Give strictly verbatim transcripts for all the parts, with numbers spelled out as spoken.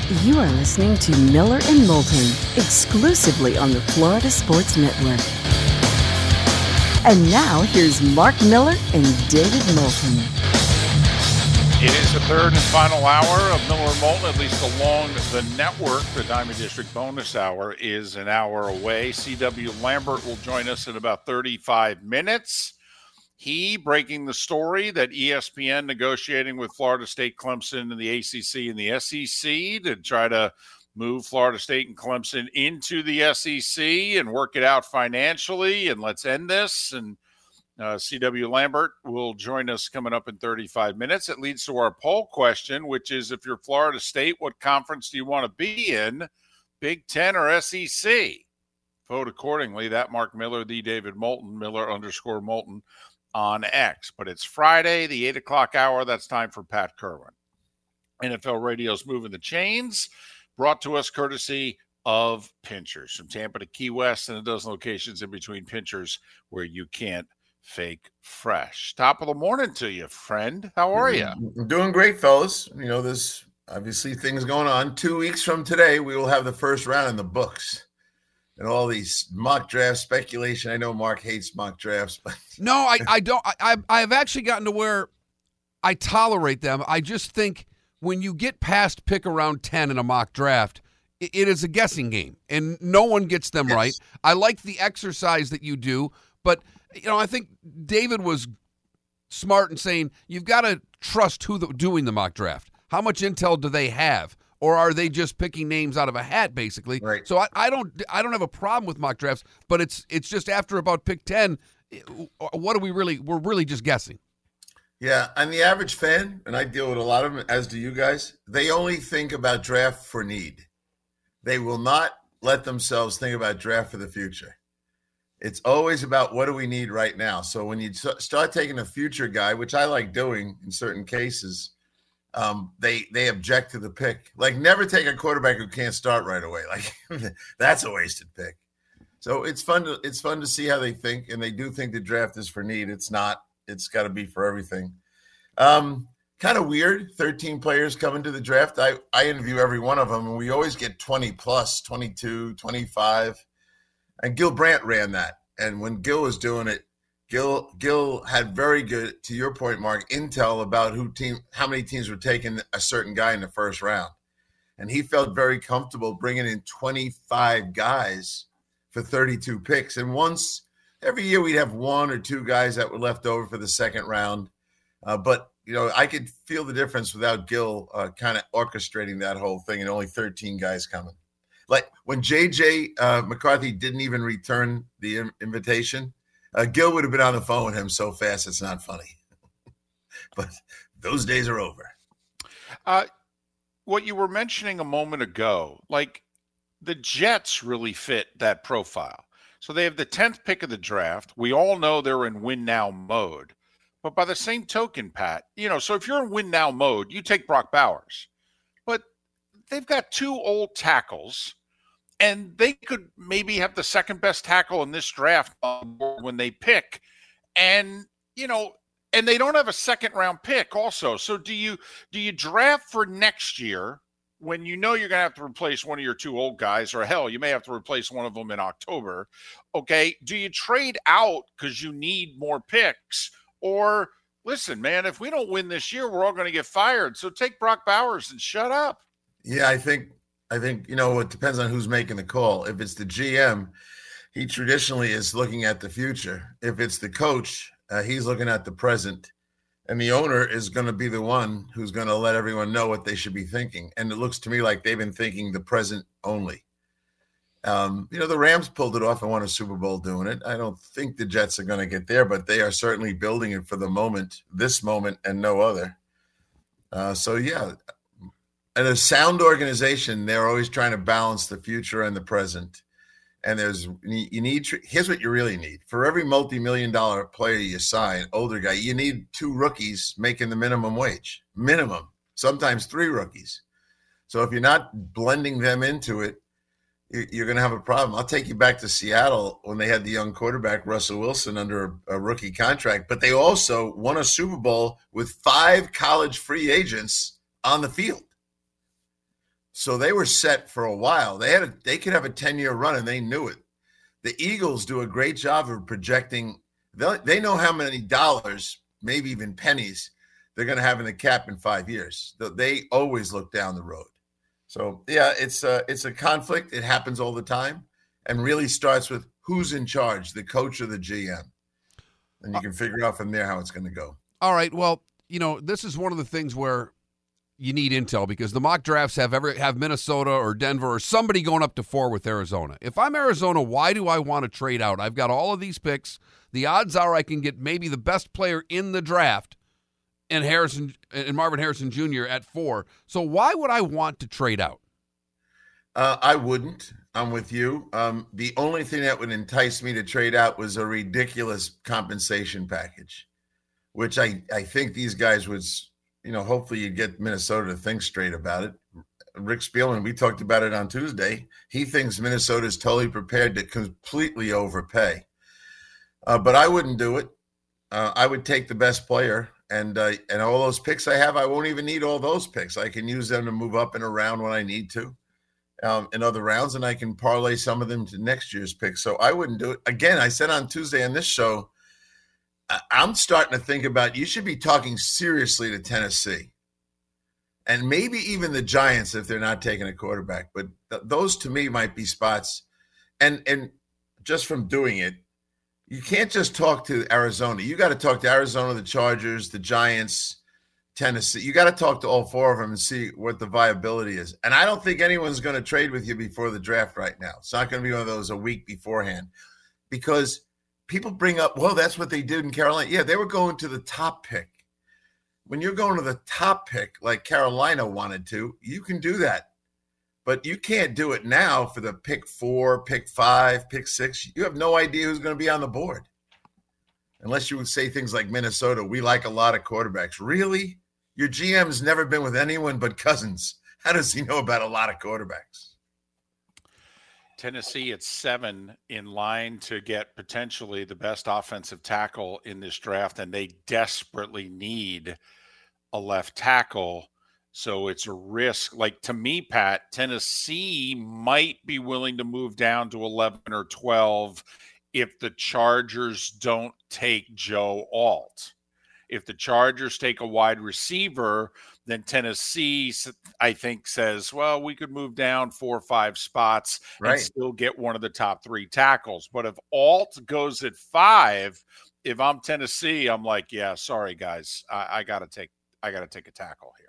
You are listening to Miller and Moulton, exclusively on the Florida Sports Network. And now, here's Mark Miller and David Moulton. It is the third and final hour of Miller and Moulton, at least along the network. The Diamond District bonus hour is an hour away. C W Lambert will join us in about thirty-five minutes. He breaking the story that E S P N negotiating with Florida State, Clemson, and the A C C and the S E C to try to move Florida State and Clemson into the S E C and work it out financially. And let's end this. And uh, C W Lambert will join us coming up in thirty-five minutes. It leads to our poll question, which is, if you're Florida State, what conference do you want to be in, Big Ten or S E C? Vote accordingly. That Mark Miller, the David Moulton, Miller underscore Moulton on X. But it's Friday, the eight o'clock hour. That's time for Pat Kerwin. N F L Radio's Moving the Chains, brought to us courtesy of Pinchers. From Tampa to Key West and a dozen locations in between. Pinchers, where you can't fake fresh. Top of the morning to you, friend. How are you? I'm doing great, fellas. You know, there's obviously things going on. Two weeks from today, we will have the first round in the books. And all these mock draft speculation. I know Mark hates mock drafts, but no, I, I don't. I I've actually gotten to where I tolerate them. I just think when you get past pick around ten in a mock draft, it, it is a guessing game, and no one gets them yes. right. I like the exercise that you do, but you know, I think David was smart in saying you've got to trust who the, doing the mock draft. How much intel do they have? Or are they just picking names out of a hat, basically? Right. So I, I don't I don't have a problem with mock drafts, but it's it's just after about pick ten, what are we really we're really just guessing. Yeah, and the average fan, and I deal with a lot of them, as do you guys, they only think about draft for need. They will not let themselves think about draft for the future. It's always about what do we need right now. So when you start taking a future guy, which I like doing in certain cases, Um, they they object to the pick. Like, never take a quarterback who can't start right away. Like, that's a wasted pick. So it's fun to it's fun to see how they think, and they do think the draft is for need. It's not. It's got to be for everything. Um, kind of weird. thirteen players coming to the draft. I I interview every one of them, and we always get twenty plus, twenty-two, twenty-five. And Gil Brandt ran that. And when Gil was doing it, Gil Gil had very good, to your point, Mark, intel about who team, how many teams were taking a certain guy in the first round, and he felt very comfortable bringing in twenty-five guys for thirty-two picks. And once every year, we'd have one or two guys that were left over for the second round. Uh, but you know, I could feel the difference without Gil uh, kind of orchestrating that whole thing, and only thirteen guys coming. Like when J J uh, McCarthy didn't even return the in- invitation. Uh, Gil would have been on the phone with him so fast it's not funny. But those days are over. Uh, what you were mentioning a moment ago, like the Jets really fit that profile. So they have the tenth pick of the draft. We all know they're in win now mode. But by the same token, Pat, you know, so if you're in win now mode, you take Brock Bowers. But they've got two old tackles. And they could maybe have the second best tackle in this draft when they pick. And, you know, and they don't have a second round pick also. So do you do you draft for next year when you know you're going to have to replace one of your two old guys, or hell, you may have to replace one of them in October? Okay. Do you trade out because you need more picks? Or listen, man, if we don't win this year, we're all going to get fired. So take Brock Bowers and shut up. Yeah, I think I think, you know, it depends on who's making the call. If it's the G M, he traditionally is looking at the future. If it's the coach, uh, he's looking at the present. And the owner is going to be the one who's going to let everyone know what they should be thinking. And it looks to me like they've been thinking the present only. Um, you know, the Rams pulled it off and won a Super Bowl doing it. I don't think the Jets are going to get there, but they are certainly building it for the moment, this moment and no other. Uh, so, yeah. And a sound organization, they're always trying to balance the future and the present. And there's you need here's what you really need. For every multi-million dollar player you sign, older guy, you need two rookies making the minimum wage. Minimum. Sometimes three rookies. So if you're not blending them into it, you're going to have a problem. I'll take you back to Seattle when they had the young quarterback, Russell Wilson, under a, a rookie contract. But they also won a Super Bowl with five college free agents on the field. So they were set for a while. They had a, they could have a ten-year run, and they knew it. The Eagles do a great job of projecting. They know how many dollars, maybe even pennies, they're going to have in the cap in five years. They always look down the road. So, yeah, it's a, it's a conflict. It happens all the time, and really starts with who's in charge, the coach or the G M. And you can figure out from there how it's going to go. All right, well, you know, this is one of the things where you need intel, because the mock drafts have ever have Minnesota or Denver or somebody going up to four with Arizona. If I'm Arizona, why do I want to trade out? I've got all of these picks. The odds are I can get maybe the best player in the draft and Harrison and Marvin Harrison Junior at four. So why would I want to trade out? Uh, I wouldn't. I'm with you. Um, the only thing that would entice me to trade out was a ridiculous compensation package, which I, I think these guys would, you know, hopefully you get Minnesota to think straight about it. Rick Spielman, we talked about it on Tuesday. He thinks Minnesota is totally prepared to completely overpay. Uh, but I wouldn't do it. Uh, I would take the best player. And uh, and all those picks I have, I won't even need all those picks. I can use them to move up and around when I need to um, in other rounds, and I can parlay some of them to next year's picks. So I wouldn't do it. Again, I said on Tuesday on this show, I'm starting to think about you should be talking seriously to Tennessee and maybe even the Giants if they're not taking a quarterback. But th- those to me might be spots. And and just from doing it, you can't just talk to Arizona. You got to talk to Arizona, the Chargers, the Giants, Tennessee. You got to talk to all four of them and see what the viability is. And I don't think anyone's going to trade with you before the draft right now. It's not going to be one of those a week beforehand, because people bring up, well, that's what they did in Carolina. Yeah, they were going to the top pick. When you're going to the top pick like Carolina wanted to, you can do that. But you can't do it now for the pick four, pick five, pick six. You have no idea who's going to be on the board. Unless you would say things like Minnesota, we like a lot of quarterbacks. Really? Your G M's never been with anyone but Cousins. How does he know about a lot of quarterbacks? Tennessee at seven, in line to get potentially the best offensive tackle in this draft, and they desperately need a left tackle. So it's a risk. Like, to me, Pat, Tennessee might be willing to move down to eleven or twelve if the Chargers don't take Joe Alt. If the Chargers take a wide receiver, then Tennessee, I think, says, well, we could move down four or five spots right, and still get one of the top three tackles. But if Alt goes at five, if I'm Tennessee, I'm like, yeah, sorry, guys. I, I got to take I got to take a tackle here.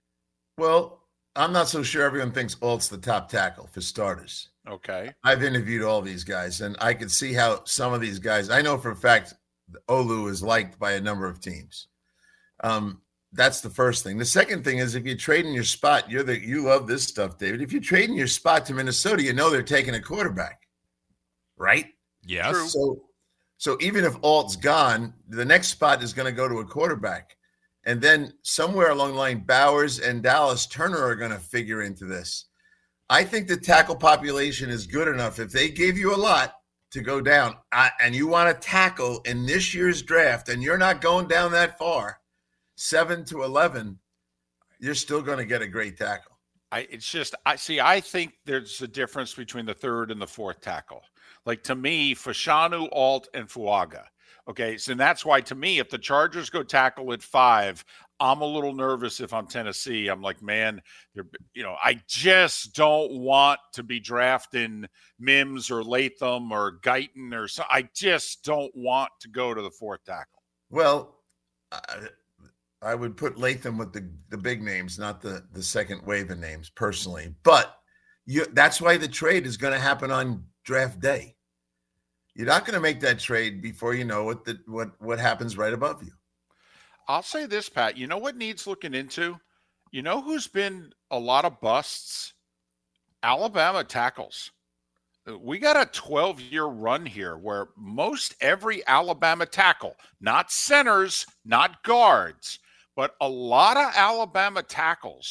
Well, I'm not so sure everyone thinks Alt's the top tackle, for starters. Okay. I've interviewed all these guys, and I can see how some of these guys, I know for a fact Olu is liked by a number of teams. Um, that's the first thing. The second thing is, if you're trading your spot, you're the you love this stuff, David. If you're trading your spot to Minnesota, you know they're taking a quarterback, right? Yes. True. So, so even if Alt's gone, the next spot is going to go to a quarterback. And then somewhere along the line, Bowers and Dallas Turner are going to figure into this. I think the tackle population is good enough. If they gave you a lot to go down uh, and you want to tackle in this year's draft, and you're not going down that far, seven to eleven, you're still going to get a great tackle. I, it's just, I see, I think there's a difference between the third and the fourth tackle. Like, to me, Fashanu, Alt, and Fuaga. Okay, so that's why, to me, if the Chargers go tackle at five, I'm a little nervous if I'm Tennessee. I'm like, man, they're, you know, I just don't want to be drafting Mims or Latham or Guyton or so. I just don't want to go to the fourth tackle. Well, I, I would put Latham with the, the big names, not the, the second wave of names, personally. But you, that's why the trade is going to happen on draft day. You're not going to make that trade before you know what the what what happens right above you. I'll say this, Pat. You know what needs looking into? You know who's been a lot of busts? Alabama tackles. We got a twelve-year run here where most every Alabama tackle, not centers, not guards, but a lot of Alabama tackles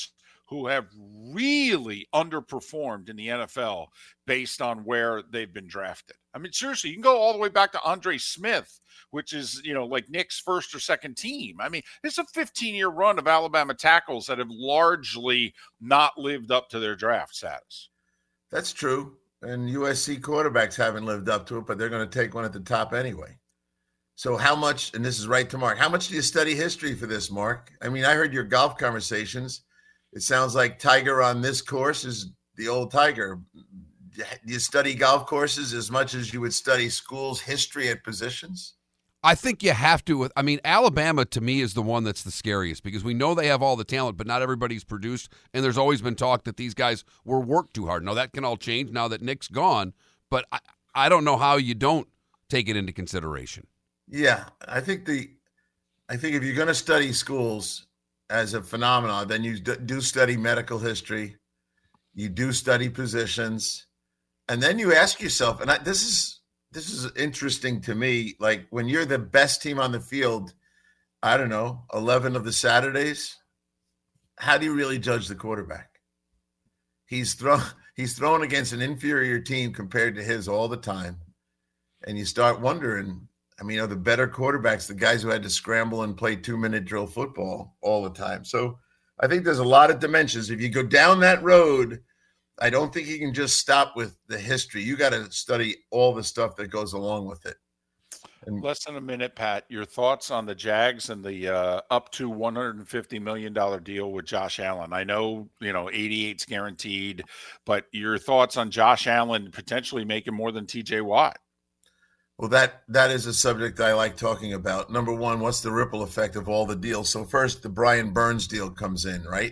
who have really underperformed in the N F L based on where they've been drafted. I mean, seriously, you can go all the way back to Andre Smith, which is, you know, like Nick's first or second team. I mean, it's a fifteen-year run of Alabama tackles that have largely not lived up to their draft status. That's true. And U S C quarterbacks haven't lived up to it, but they're going to take one at the top anyway. So how much, and this is right to Mark, how much do you study history for this, Mark? I mean, I heard your golf conversations. It sounds like Tiger on this course is the old Tiger. Do you study golf courses as much as you would study schools' history at positions? I think you have to. I mean, Alabama, to me, is the one that's the scariest because we know they have all the talent, but not everybody's produced, and there's always been talk that these guys were worked too hard. Now, that can all change now that Nick's gone, but I, I don't know how you don't take it into consideration. Yeah, I think the, I think if you're going to study schools as a phenomenon, then you do study medical history, you do study positions, and then you ask yourself, and I, this is this is interesting to me, like when you're the best team on the field, I don't know, eleven of the Saturdays, how do you really judge the quarterback? He's thrown he's thrown against an inferior team compared to his all the time, and you start wondering. I mean, are the better quarterbacks the guys who had to scramble and play two-minute drill football all the time? So I think there's a lot of dimensions. If you go down that road, I don't think you can just stop with the history. You got to study all the stuff that goes along with it. And less than a minute, Pat, your thoughts on the Jags and the uh, up to one hundred fifty million dollars deal with Josh Allen. I know, you know, eighty-eight's guaranteed, but your thoughts on Josh Allen potentially making more than T J Watt? Well, that that is a subject I like talking about. Number one, what's the ripple effect of all the deals? So first, the Brian Burns deal comes in, right?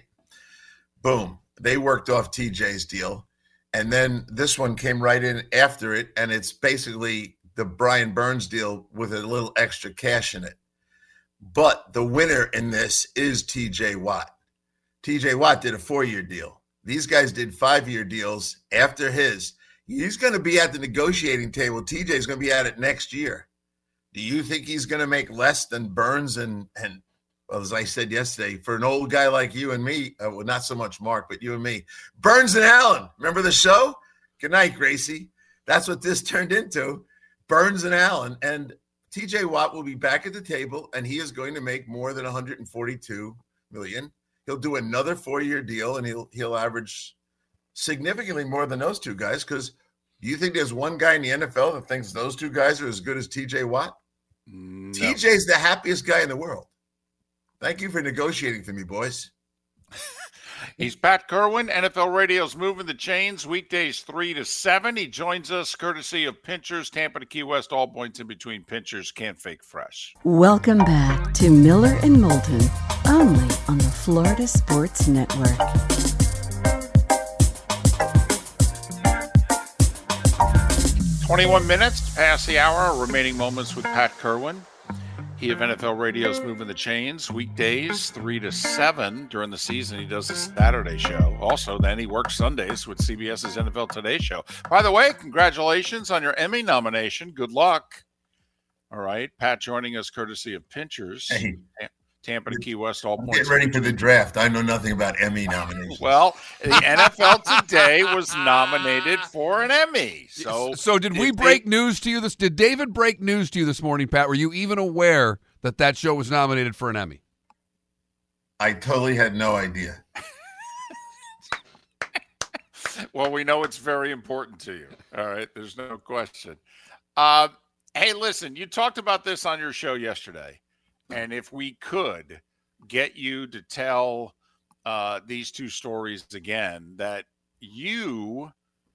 Boom. They worked off T J's deal. And then this one came right in after it, and it's basically the Brian Burns deal with a little extra cash in it. But the winner in this is T J Watt. T J Watt did a four-year deal. These guys did five-year deals after his. He's going to be at the negotiating table. T J's going to be at it next year. Do you think he's going to make less than Burns and, and well, as I said yesterday, for an old guy like you and me, uh, well, not so much Mark, but you and me, Burns and Allen. Remember the show? Good night, Gracie. That's what this turned into, Burns and Allen. And T J Watt will be back at the table, and he is going to make more than one hundred forty-two million dollars. He'll do another four-year deal, and he'll he'll average significantly more than those two guys, because do you think there's one guy in the N F L that thinks those two guys are as good as T J Watt? No. T J's the happiest guy in the world. Thank you for negotiating for me, boys. He's Pat Kerwin, N F L Radio's Moving the Chains, weekdays three to seven. He joins us courtesy of Pinchers, Tampa to Key West, all points in between. Pinchers, can't fake fresh. Welcome back to Miller and Moulton, only on the Florida Sports Network. twenty-one minutes past the hour, remaining moments with Pat Kerwin. He of N F L Radio's Moving the Chains, weekdays three to seven. During the season, he does a Saturday show. Also, then he works Sundays with CBS's N F L Today show. By the way, congratulations on your Emmy nomination. Good luck. All right, Pat joining us courtesy of Pinchers. Hey. Tampa to Key West, all points. Get ready for the draft. I know nothing about Emmy nominations. Well, the N F L Today was nominated for an Emmy. So, so did we break they, news to you? This did David break news to you this morning, Pat? Were you even aware that that show was nominated for an Emmy? I totally had no idea. Well, we know it's very important to you. All right, there's no question. Uh, hey, listen, you talked about this on your show yesterday. And if we could get you to tell uh, these two stories again, that you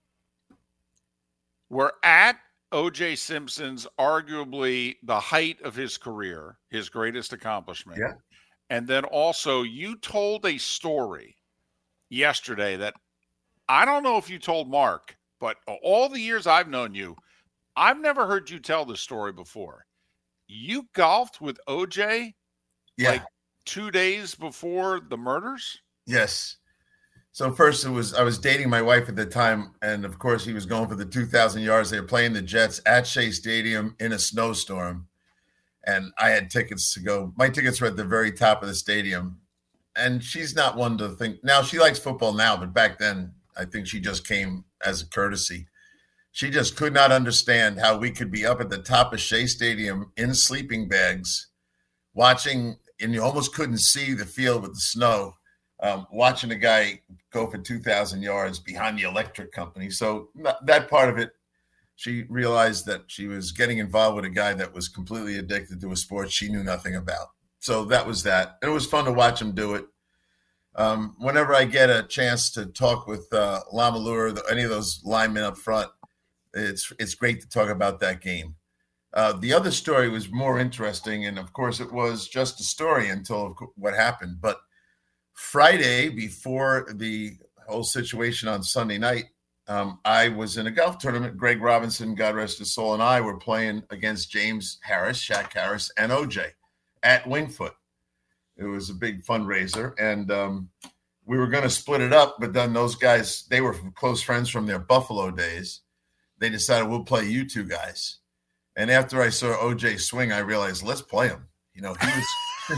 were at O J Simpson's arguably the height of his career, his greatest accomplishment. Yeah. And then also you told a story yesterday that I don't know if you told Mark, but all the years I've known you, I've never heard you tell this story before. You golfed with O J yeah. like two days before the murders? Yes. So first it was, I was dating my wife at the time. And of course he was going for the two thousand yards. They were playing the Jets at Shea Stadium in a snowstorm. And I had tickets to go. My tickets were at the very top of the stadium. and she's not one to think. Now she likes football now, but back then I think she just came as a courtesy. She just could not understand how we could be up at the top of Shea Stadium in sleeping bags, watching, and you almost couldn't see the field with the snow, um, watching a guy go for two thousand yards behind the electric company. So that part of it, she realized that she was getting involved with a guy that was completely addicted to a sport she knew nothing about. So that was that. It was fun to watch him do it. Um, whenever I get a chance to talk with uh, Lamalure, any of those linemen up front, it's it's great to talk about that game. Uh, the other story was more interesting, and of course it was just a story until what happened. But Friday, before the whole situation on Sunday night, um, I was in a golf tournament. Greg Robinson, God rest his soul, and I were playing against James Harris, Shaq Harris, and O J at Wingfoot. It was a big fundraiser, and um, we were going to split it up, but then those guys, they were close friends from their Buffalo days. They decided we'll play you two guys. And after I saw O J swing, I realized, let's play him. You know, he was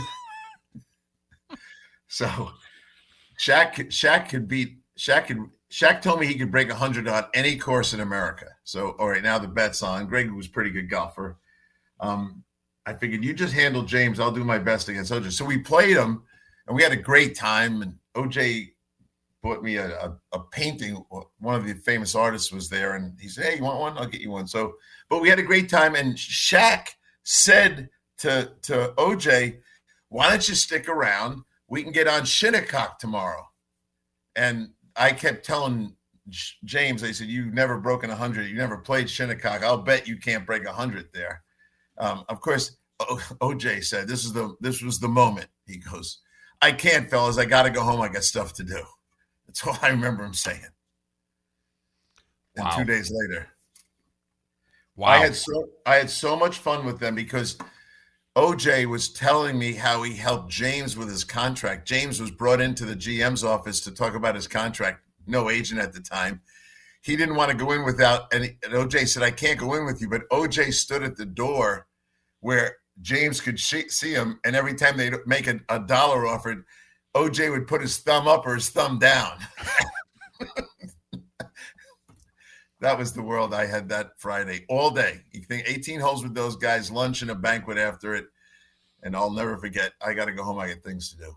so Shaq Shaq could beat Shaq could Shaq told me he could break a hundred on any course in America. So all right, now the bet's on. Greg was a pretty good golfer. Um, I figured you just handle James, I'll do my best against O J. So we played him and we had a great time, and O J bought me a, a, a painting. One of the famous artists was there, and he said, hey, you want one? I'll get you one. So, but we had a great time, and Shaq said to, to O J, why don't you stick around? We can get on Shinnecock tomorrow. And I kept telling James, I said, you've never broken one hundred. You never played Shinnecock. I'll bet you can't break one hundred there. Um, of course, o- OJ said, this is the this was the moment. He goes, I can't, fellas. I got to go home. I got stuff to do. That's all I remember him saying. And Wow. two days later, Wow. I had so I had so much fun with them because O J was telling me how he helped James with his contract. James was brought into the G M's office to talk about his contract. No agent at the time. He didn't want to go in without, and, and O J said, I can't go in with you. But O J stood at the door where James could sh- see him, and every time they'd make a, a dollar offered, O J would put his thumb up or his thumb down. That was the world I had that Friday all day. You think eighteen holes with those guys, lunch and a banquet after it. And I'll never forget. I got to go home. I got things to do.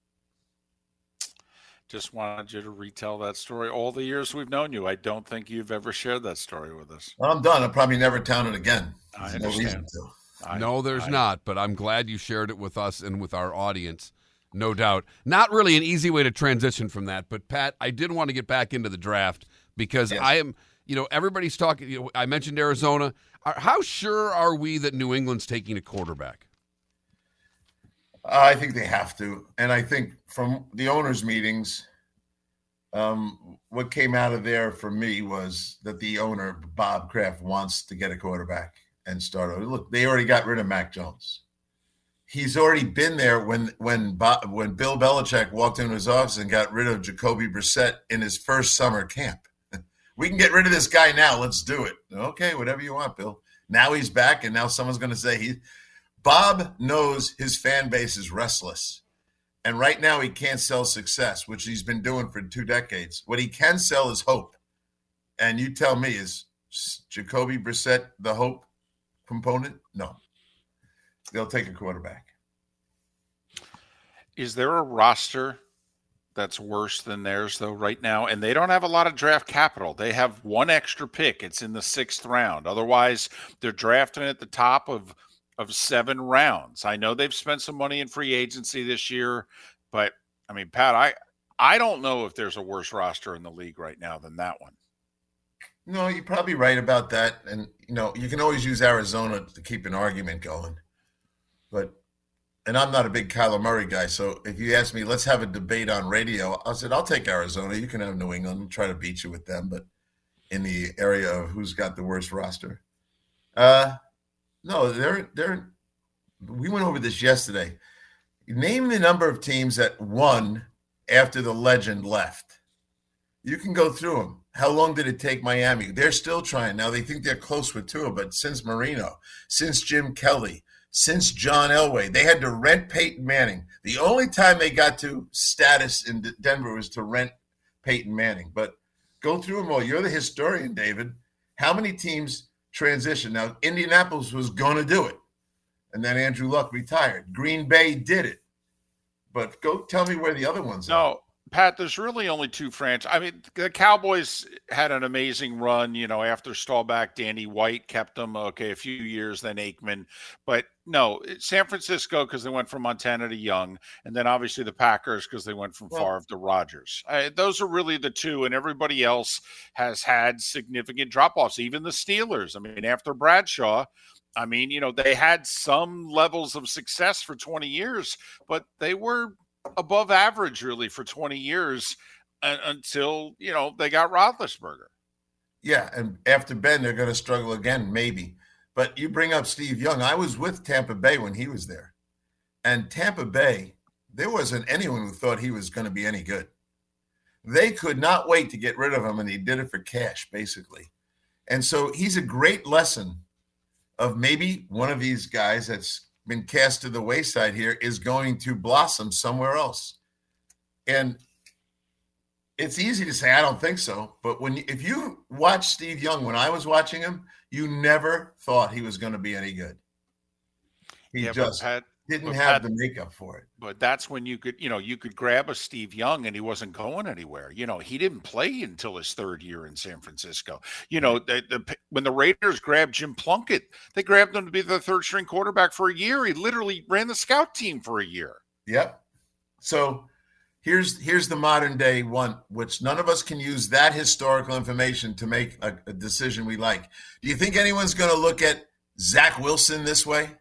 Just wanted you to retell that story all the years we've known you. I don't think you've ever shared that story with us. Well, I'm done. I'll probably never tell it again. I There's no understand. reason to. I, no, there's I, not, but I'm glad you shared it with us and with our audience, no doubt. Not really an easy way to transition from that, but Pat, I did want to get back into the draft because Yes. I am, you know, everybody's talking, you know, I mentioned Arizona. How sure are we that New England's taking a quarterback? I think they have to. And I think from the owners' meetings, um, what came out of there for me was that the owner, Bob Kraft, wants to get a quarterback and start over. Look, they already got rid of Mac Jones. He's already been there when when Bob, when Bill Belichick walked into his office and got rid of Jacoby Brissett in his first summer camp. We can get rid of this guy now. Let's do it. Okay, whatever you want, Bill. Now he's back, and now someone's going to say he. Bob knows his fan base is restless, and right now he can't sell success, which he's been doing for two decades. What he can sell is hope, and you tell me, is Jacoby Brissett the hope component? No. They'll take a quarterback. Is there a roster that's worse than theirs, though, right now? And they don't have a lot of draft capital. They have one extra pick. It's in the sixth round. Otherwise, they're drafting at the top of, of seven rounds. I know they've spent some money in free agency this year, but, I mean, Pat, I, I don't know if there's a worse roster in the league right now than that one. No, you're probably right about that. And, you know, you can always use Arizona to keep an argument going. But, and I'm not a big Kyler Murray guy, so if you ask me, let's have a debate on radio, I said, I'll take Arizona. You can have New England and try to beat you with them, but in the area of who's got the worst roster. Uh, no, they're, they're, we went over this yesterday. Name the number of teams that won after the legend left. You can go through them. How long did it take Miami? They're still trying. Now they think they're close with Tua, but since Marino, since Jim Kelly, since John Elway. They had to rent Peyton Manning. The only time they got to status in D- Denver was to rent Peyton Manning. But go through them all. You're the historian, David. How many teams transitioned? Now, Indianapolis was going to do it, and then Andrew Luck retired. Green Bay did it. But go tell me where the other ones no, are. Pat, there's really only two franchises. I mean, the Cowboys had an amazing run, you know, after Staubach, Danny White kept them, okay, a few years, then Aikman. But no, San Francisco, because they went from Montana to Young, and then obviously the Packers, because they went from Well, Favre to Rodgers. Uh, those are really the two, and everybody else has had significant drop-offs, even the Steelers. I mean, after Bradshaw, I mean, you know, they had some levels of success for twenty years, but they were above average really for twenty years uh, until, you know, they got Roethlisberger. Yeah, and after Ben, they're going to struggle again, maybe. But you bring up Steve Young. I was with Tampa Bay when he was there. And Tampa Bay, there wasn't anyone who thought he was going to be any good. They could not wait to get rid of him, and he did it for cash, basically. And so he's a great lesson of maybe one of these guys that's been cast to the wayside here is going to blossom somewhere else. And it's easy to say, I don't think so. But when you, if you watch Steve Young, when I was watching him, you never thought he was going to be any good. He Yeah, but just Pat, didn't but have Pat- the makeup for it. But that's when you could, you know, you could grab a Steve Young and he wasn't going anywhere. You know, he didn't play until his third year in San Francisco. You know, the, the, when the Raiders grabbed Jim Plunkett, they grabbed him to be the third string quarterback for a year. He literally ran the scout team for a year. Yep. So here's here's the modern day one, which none of us can use that historical information to make a, a decision we like. Do you think anyone's going to look at Zach Wilson this way?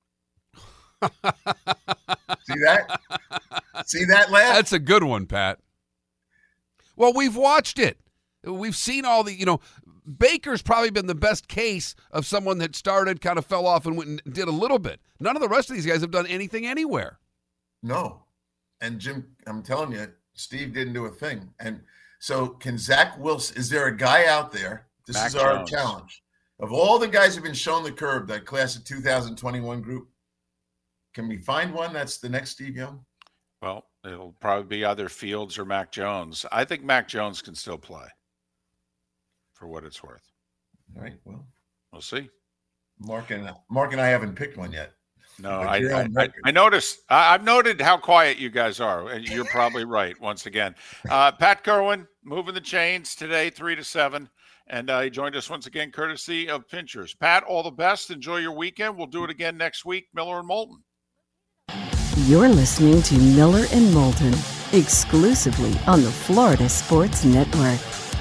See that? See that laugh? That's a good one, Pat. Well, we've watched it. We've seen all the, you know, Baker's probably been the best case of someone that started, kind of fell off and went and did a little bit. None of the rest of these guys have done anything anywhere. No. And Jim, I'm telling you, Steve didn't do a thing. And so can Zach Wilson, is there a guy out there? This Mac is our Jones. challenge. Of all the guys who've been shown the curve, that class of two thousand twenty-one group, can we find one that's the next Steve Young? Well, it'll probably be either Fields or Mac Jones. I think Mac Jones can still play for what it's worth. All right. Well, We'll see. Mark and Mark and I haven't picked one yet. No, But I, you're I, on I, record. I noticed. I, I've noted how quiet you guys are, and you're probably right once again. Uh, Pat Kerwin moving the chains today, three to seven, and uh, he joined us once again, courtesy of Pinchers. Pat, all the best. Enjoy your weekend. We'll do it again next week. Miller and Moulton. You're listening to Miller and Moulton, exclusively on the Florida Sports Network.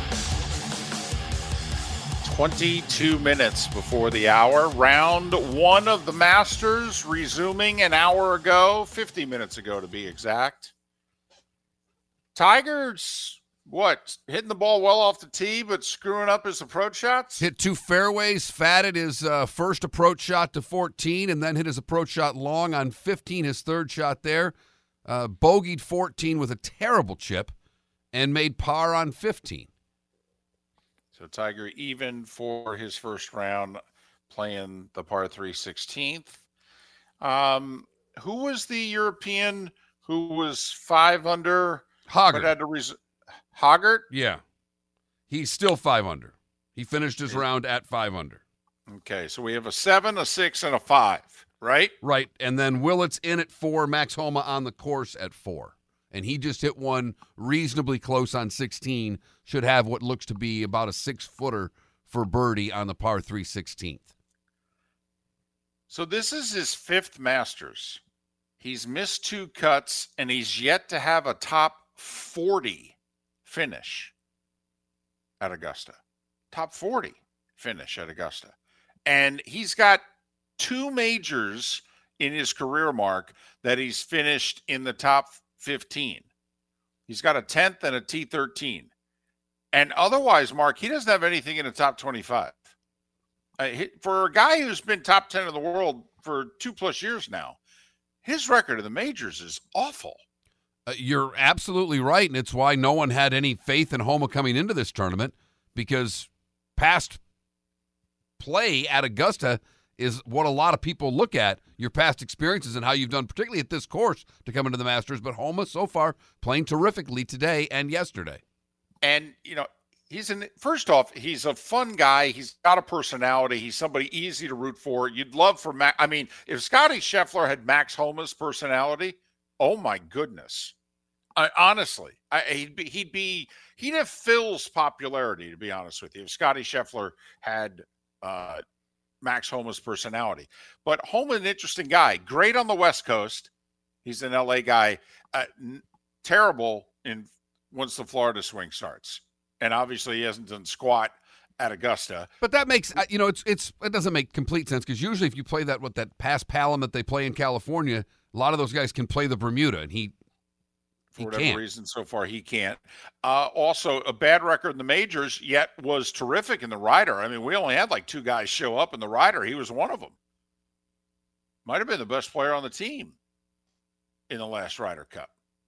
twenty-two minutes before the hour. Round one of the Masters resuming an hour ago, fifty minutes ago to be exact. Tiger's, what, hitting the ball well off the tee, but screwing up his approach shots? Hit two fairways, fatted his uh, first approach shot to fourteen, and then hit his approach shot long on fifteen, his third shot there. Uh, bogeyed fourteen with a terrible chip and made par on fifteen. So Tiger even for his first round, playing the par three sixteenth. Um, who was the European who was five under? Hoggart. But had to res- Hoggart? Yeah. He's still five under. He finished his round at five under. Okay, so we have a seven, a six, and a five, right? Right. And then Willett's in at four, Max Homa on the course at four. And he just hit one reasonably close on sixteen. Should have what looks to be about a six-footer for birdie on the par three sixteenth. So this is his fifth Masters. He's missed two cuts, and he's yet to have a top forty finish at Augusta. Top forty finish at Augusta. And he's got two majors in his career, Mark, that he's finished in the top fifteen. He's got a tenth and a T thirteen. And otherwise, Mark, he doesn't have anything in the top twenty-five. Uh, he, for a guy who's been top ten in the world for two plus years now, his record of the majors is awful. Uh, you're absolutely right, and it's why no one had any faith in Homa coming into this tournament, because past play at Augusta is what a lot of people look at, your past experiences and how you've done, particularly at this course, to come into the Masters. But Homa, so far, playing terrifically today and yesterday. And, you know, he's an, first off, he's a fun guy. He's got a personality. He's somebody easy to root for. You'd love for Max. I mean, if Scotty Scheffler had Max Homa's personality, oh my goodness. I, honestly, I, he'd be, he'd be, he'd have Phil's popularity, to be honest with you, if Scotty Scheffler had uh, Max Homa's personality. But Homa, an interesting guy, great on the West Coast. He's an L A guy, uh, n- terrible in once the Florida swing starts. And obviously he hasn't done squat at Augusta. But that makes, you know, it's, it's, it doesn't make complete sense, because usually if you play that, with that pass palom that they play in California, a lot of those guys can play the Bermuda, and he, For whatever can't. reason, so far, he can't. Uh, also, a bad record in the majors, yet was terrific in the Ryder. I mean, we only had like two guys show up in the Ryder. He was one of them. Might have been the best player on the team in the last Ryder Cup.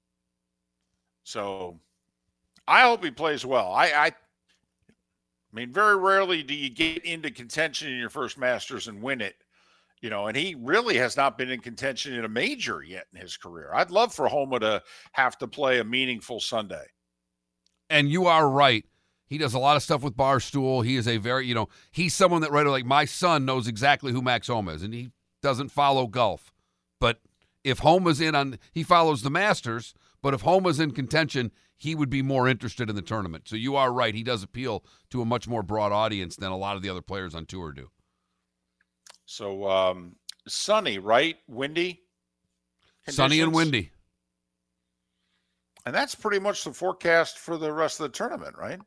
So I hope he plays well. I, I, I mean, very rarely do you get into contention in your first Masters and win it. You know, and he really has not been in contention in a major yet in his career. I'd love for Homa to have to play a meaningful Sunday. And you are right. He does a lot of stuff with Barstool. He is a very, you know, he's someone that, right, like my son knows exactly who Max Homa is, and he doesn't follow golf. But if Homa's in on, he follows the Masters, but if Homa's in contention, he would be more interested in the tournament. So you are right. He does appeal to a much more broad audience than a lot of the other players on tour do. So, um, sunny, right? Windy? Conditions. Sunny and windy. And that's pretty much the forecast for the rest of the tournament, right?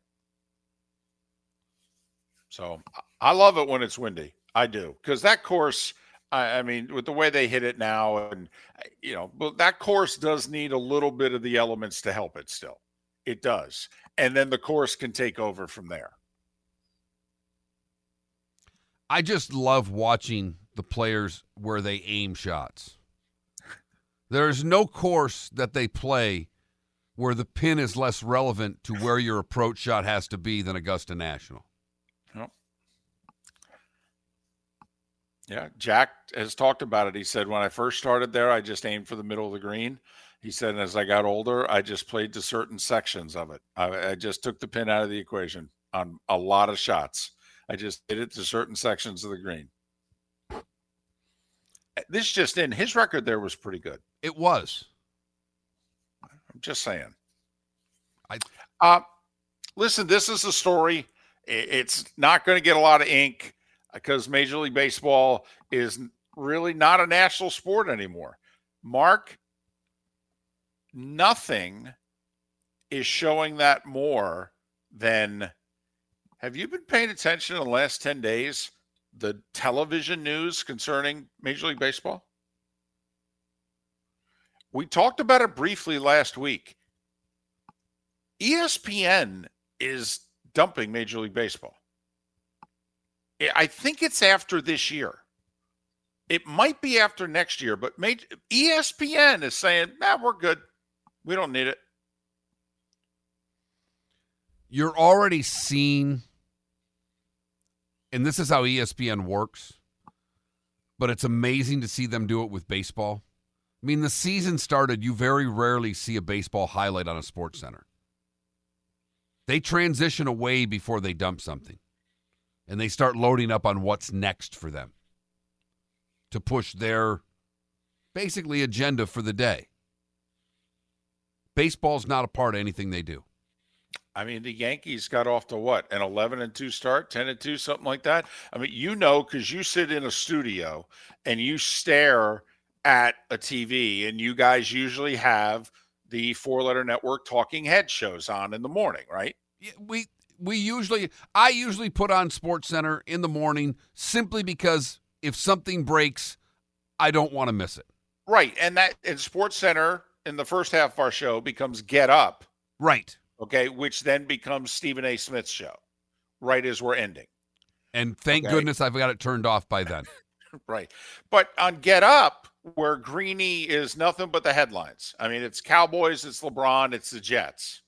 So, I love it when it's windy. I do. Because that course, I, I mean, with the way they hit it now, and, you know, but that course does need a little bit of the elements to help it still. It does. And then the course can take over from there. I just love watching the players where they aim shots. There's no course that they play where the pin is less relevant to where your approach shot has to be than Augusta National. Yep. Yeah, Jack has talked about it. He said, when I first started there, I just aimed for the middle of the green. He said, and as I got older, I just played to certain sections of it. I, I just took the pin out of the equation on a lot of shots. I just hit it to certain sections of the green. This just in, his record there was pretty good. It was. I'm just saying. I uh, listen, this is a story. It's not going to get a lot of ink because Major League Baseball is really not a national sport anymore. Mark, nothing is showing that more than, have you been paying attention in the last ten days, the television news concerning Major League Baseball? We talked about it briefly last week. E S P N is dumping Major League Baseball. I think it's after this year. It might be after next year, but E S P N is saying, nah, we're good. We don't need it. You're already seeing, and this is how E S P N works, but it's amazing to see them do it with baseball. I mean, the season started, you very rarely see a baseball highlight on a Sports Center. They transition away before they dump something, and they start loading up on what's next for them to push their, basically, agenda for the day. Baseball's not a part of anything they do. I mean, the Yankees got off to what, an eleven and two start, ten and two, something like that? I mean, you know, because you sit in a studio and you stare at a T V, and you guys usually have the four-letter network talking head shows on in the morning, right? Yeah, we we usually, I usually put on Sports Center in the morning simply because if something breaks, I don't want to miss it. Right, and that in Sports Center in the first half of our show becomes Get Up. Right. Okay, which then becomes Stephen A. Smith's show, right as we're ending. And thank okay. goodness I've got it turned off by then. Right. But on Get Up, where Greeny is nothing but the headlines. I mean, it's Cowboys, it's LeBron, it's the Jets.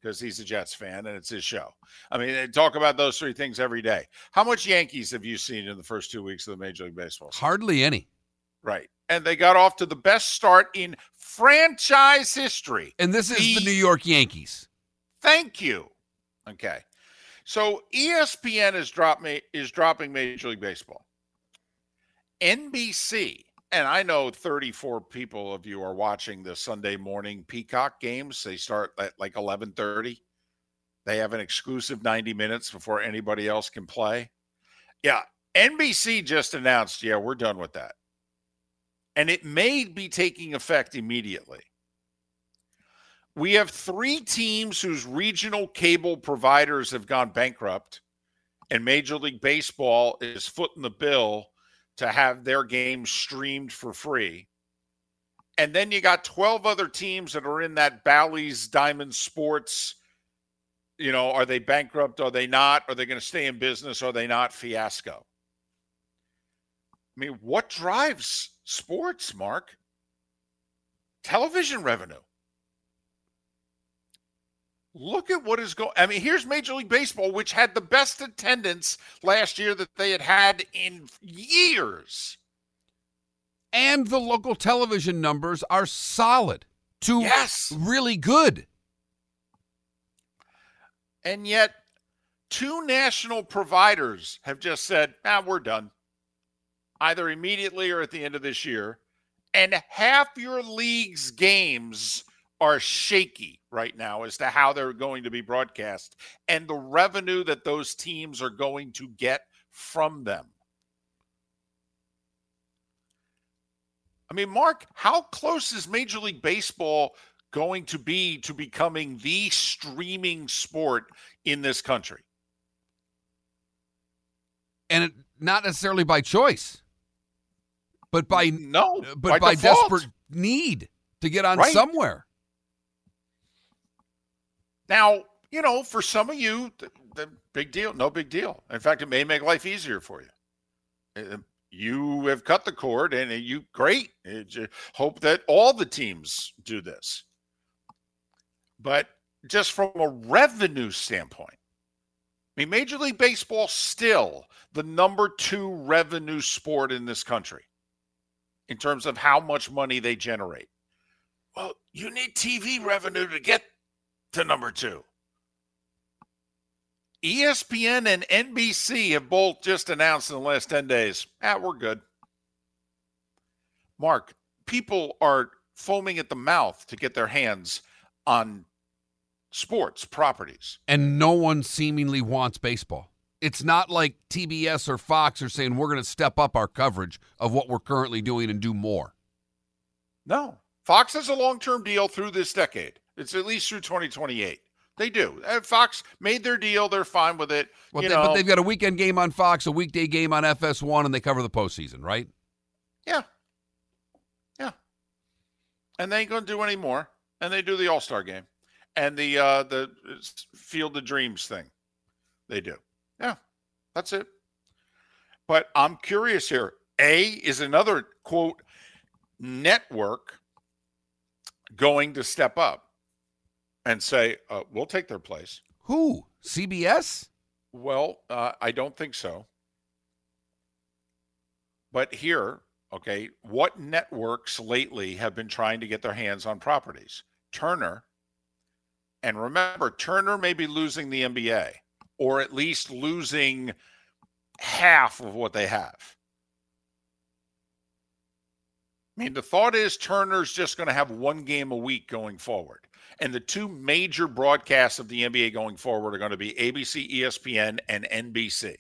because he's a Jets fan and it's his show. I mean, they talk about those three things every day. How much Yankees have you seen in the first two weeks of the Major League Baseball season? Hardly any. Right. And they got off to the best start in franchise history. And this is the, the New York Yankees. Thank you. Okay. So E S P N is drop ma- is dropping Major League Baseball. N B C, and I know thirty-four people of you are watching the Sunday morning Peacock games. They start at like eleven thirty. They have an exclusive ninety minutes before anybody else can play. Yeah, N B C just announced, yeah, we're done with that. And it may be taking effect immediately. We have three teams whose regional cable providers have gone bankrupt, and Major League Baseball is footing the bill to have their games streamed for free. And then you got twelve other teams that are in that Bally's Diamond Sports, you know, are they bankrupt? Are they not? Are they going to stay in business? Are they not? Fiasco. I mean, what drives sports, Mark? Television revenue. Look at what is going. I mean, here's Major League Baseball, which had the best attendance last year that they had had in years. And the local television numbers are solid to yes. really good. And yet, two national providers have just said, ah, we're done. Either immediately or at the end of this year. And half your league's games are shaky right now as to how they're going to be broadcast and the revenue that those teams are going to get from them. I mean, Mark, how close is Major League Baseball going to be to becoming the streaming sport in this country? And it, not necessarily by choice, but by no, but by, by desperate need need to get on right. somewhere. Now, you know, for some of you, the, the big deal, no big deal. In fact, it may make life easier for you. You have cut the cord, and you great. You hope that all the teams do this. But just from a revenue standpoint, I mean, Major League Baseball still the number two revenue sport in this country in terms of how much money they generate. Well, you need T V revenue to get to number two. E S P N and N B C have both just announced in the last ten days, ah, we're good. Mark, people are foaming at the mouth to get their hands on sports properties. And no one seemingly wants baseball. It's not like T B S or Fox are saying we're going to step up our coverage of what we're currently doing and do more. No. Fox has a long-term deal through this decade. It's at least through twenty twenty-eight. They do. Fox made their deal. They're fine with it. Well, you they, know. But they've got a weekend game on Fox, a weekday game on F S one, and they cover the postseason, right? Yeah. Yeah. And they ain't going to do any more. And they do the All-Star game. And the uh, the Field of Dreams thing. They do. Yeah. That's it. But I'm curious here. A, is another, quote, network going to step up and say, uh, we'll take their place? Who? C B S? Well, uh, I don't think so. But here, okay, what networks lately have been trying to get their hands on properties? Turner. And remember, Turner may be losing the N B A, or at least losing half of what they have. I mean, the thought is Turner's just going to have one game a week going forward. And the two major broadcasts of the N B A going forward are going to be A B C, E S P N, and N B C.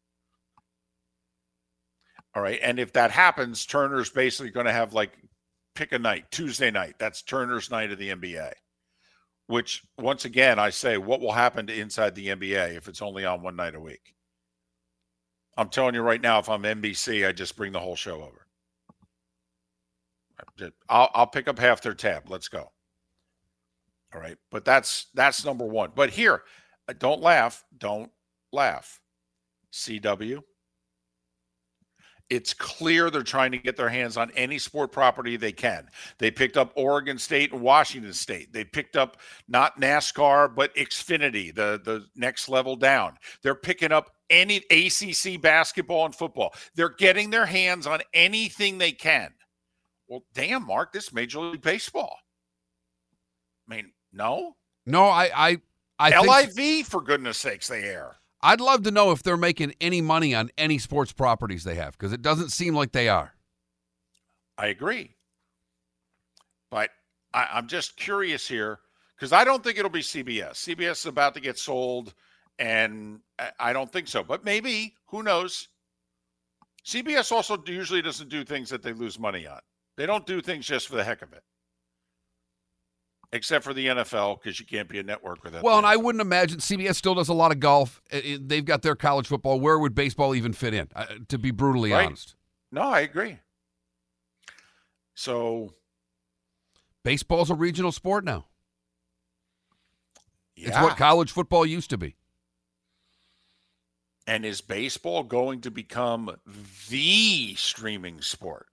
All right. And if that happens, Turner's basically going to have, like, pick a night, Tuesday night. That's Turner's night of the N B A. Which, once again, I say, what will happen to inside the N B A if it's only on one night a week? I'm telling you right now, if I'm N B C, I just bring the whole show over. I'll, I'll pick up half their tab. Let's go. All right. But that's that's number one. But here, don't laugh. Don't laugh. C W. It's clear they're trying to get their hands on any sport property they can. They picked up Oregon State and Washington State. They picked up not NASCAR, but Xfinity, the, the next level down. They're picking up any A C C basketball and football. They're getting their hands on anything they can. Well, damn, Mark, this is Major League Baseball. I mean, no? No, I I, I L I V, think, for goodness sakes, they air. I'd love to know if they're making any money on any sports properties they have, because it doesn't seem like they are. I agree. But I, I'm just curious here, because I don't think it'll be C B S. C B S is about to get sold, and I don't think so. But maybe, who knows? C B S also usually doesn't do things that they lose money on. They don't do things just for the heck of it. Except for the N F L, because you can't be a network without. Well, and I wouldn't imagine C B S still does a lot of golf. They've got their college football. Where would baseball even fit in? Uh, to be brutally right. honest. No, I agree. So, baseball's a regional sport now. yeah. It's what college football used to be. And is baseball going to become the streaming sport?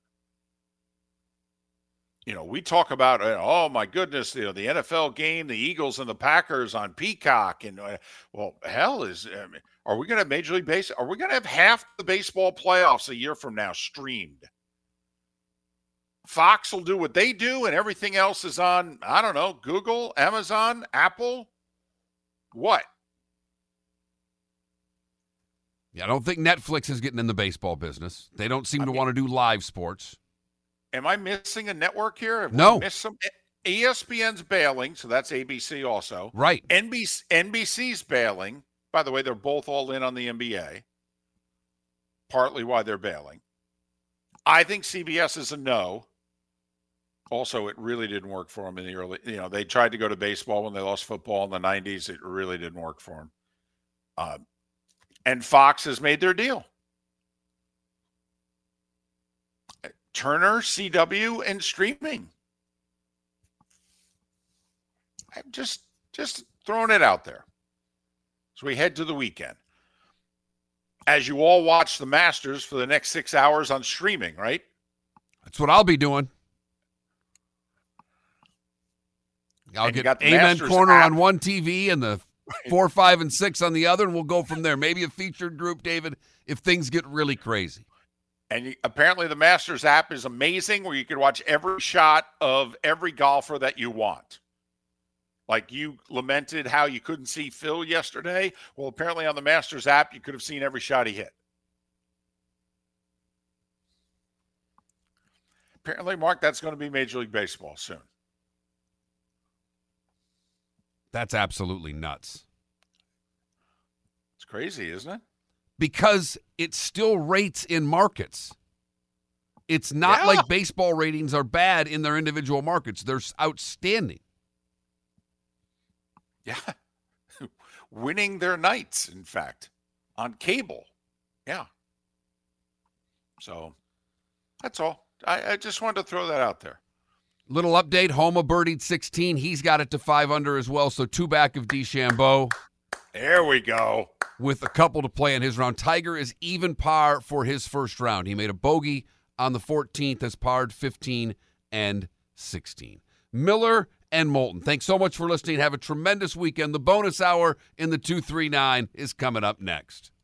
You know, we talk about, oh, my goodness, you know, the N F L game, the Eagles and the Packers on Peacock. And, uh, well, hell, is I mean, are we going to have Major League Baseball? Are we going to have half the baseball playoffs a year from now streamed? Fox will do what they do, and everything else is on, I don't know, Google, Amazon, Apple. What? Yeah, I don't think Netflix is getting in the baseball business. They don't seem I to mean, want to do live sports. Am I missing a network here? Have No. we missed some? E S P N's bailing, so that's A B C also. Right. N B C, N B C's bailing. By the way, they're both all in on the N B A. Partly why they're bailing. I think C B S is a no. Also, it really didn't work for them in the early, you know, they tried to go to baseball when they lost football in the nineties. It really didn't work for them. Um, and Fox has made their deal. Turner, C W, and streaming. I'm just just throwing it out there. So we head to the weekend. As you all watch the Masters for the next six hours on streaming, right? That's what I'll be doing. I'll And you get got the Amen Masters Corner app. on one T V and the four, five, and six on the other, and we'll go from there. Maybe a featured group, David, if things get really crazy. And you, apparently the Masters app is amazing, where you can watch every shot of every golfer that you want. Like you lamented how you couldn't see Phil yesterday. Well, apparently on the Masters app, you could have seen every shot he hit. Apparently, Mark, that's going to be Major League Baseball soon. That's absolutely nuts. It's crazy, isn't it? Because it still rates in markets. It's not Yeah. like baseball ratings are bad in their individual markets. They're outstanding. Yeah. Winning their nights, in fact, on cable. Yeah. So that's all. I, I just wanted to throw that out there. Little update, Homa birdied sixteen. He's got it to five under as well, so two back of DeChambeau. There we go. With a couple to play in his round. Tiger is even par for his first round. He made a bogey on the fourteenth, as parred fifteen and sixteen. Miller and Moulton, thanks so much for listening. Have a tremendous weekend. The bonus hour in the two three nine is coming up next.